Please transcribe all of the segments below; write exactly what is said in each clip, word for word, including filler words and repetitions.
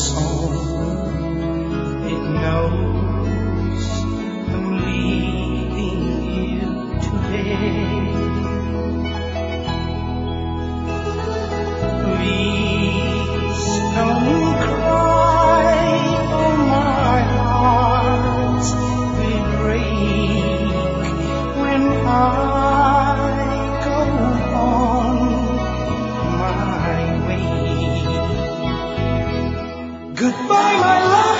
song. It knows I'm leaving you today. Please don't cry, oh my heart will break when I go on my way. Goodbye, my love,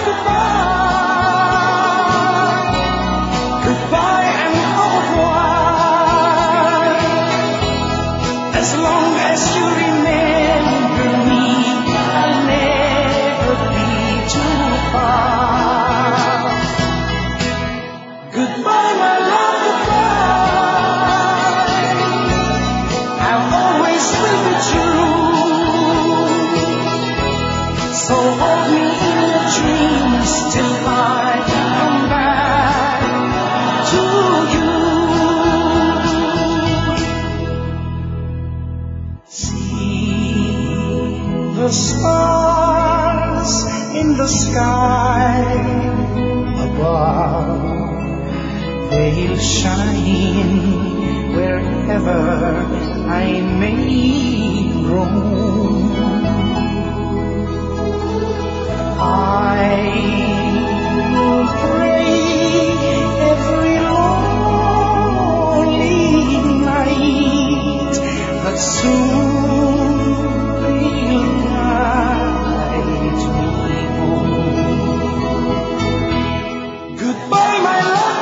goodbye. Goodbye and au revoir. As long as you remember me, I'll never be too far. Goodbye, my love, goodbye. I'll always be with you. So hold me in your dreams till I come back to you. See the stars in the sky above. They'll shine wherever I may roam. I will pray every lonely night that soon they'll guide me home. Goodbye, my love,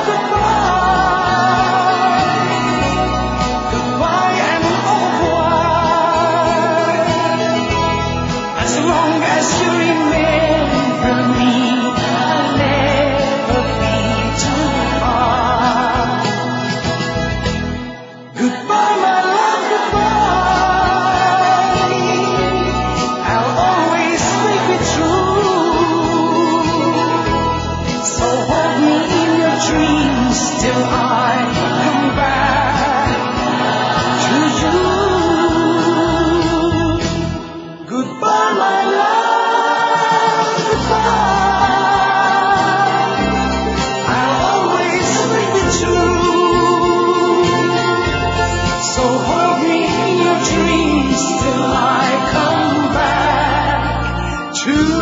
goodbye. Goodbye and au revoir. As long as you remember me, I'll never be too far. Goodbye, my love, goodbye. I'll always make it true. So hold me in your dreams till I come back to you. Goodbye, my love, goodbye. I'll always make it true. So hold me in your dreams till I come back to you.